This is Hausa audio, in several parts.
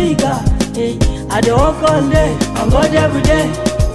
bigger. I dey work all day, I go every day.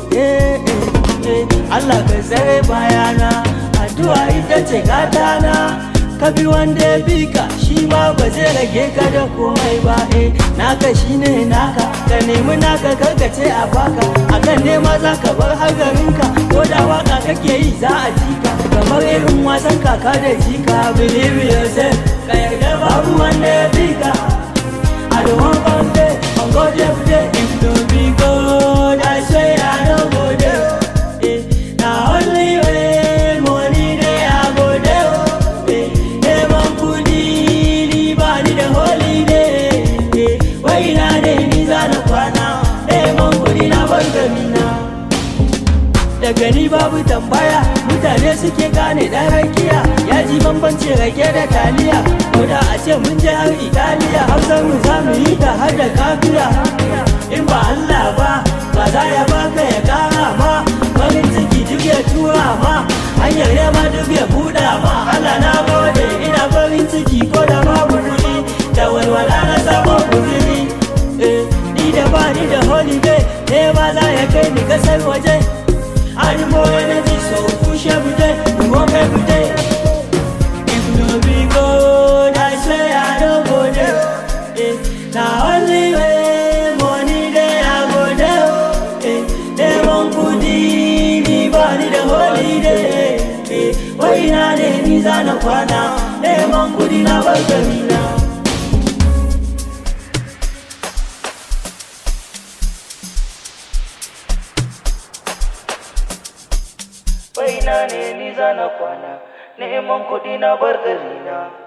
Allah ka tsare bayana, addu'a ita ce gatana. Ka bi wanda ya bi ka, shi ma ba zai rage ka da komai ba. Naka shine naka, ka nemi naka karkace a baka. Akan nema za ka bar hagarinka, ko da waka kake yi za a ji ka. Kamar irin wasan kaka da jika, believe yourself, ka yarda babu wanda ya bi ka. I don't want one day, I'll go every day. If don't be good, I swear I don't go there. Now only when money there, I go there. Never could anybody the holiday. Why not the Nizana Kwana? Never could in a Bangamina. Daga ni babu tambaya, mutane suke gane dan rakiya. Ya ji bambanci rake da taliya, ko da a ce mun je har Italiya. Hausar mu za mu yi ta har da kafiya. In ba Allah ba za ya baka ya kara ma. Farin ciki duk ya tura ma, hanyar yamma duk ya buɗa ma. Allah na gode, ina farin ciki ko da babu kuɗi, da walwala na samun kuzuri. Ni da ba ni da holiday, ba za ya kai ni kasar waje. I need more energy, so push every day, we work every day. If no be good, I swear I don't go there. Now only way money there, I go there. They won't put anybody the holiday. Why not the Nizana Kwana? They won't put in a Bangamina. Wai na ne ni zana kwana, neman kuɗi na bar garina.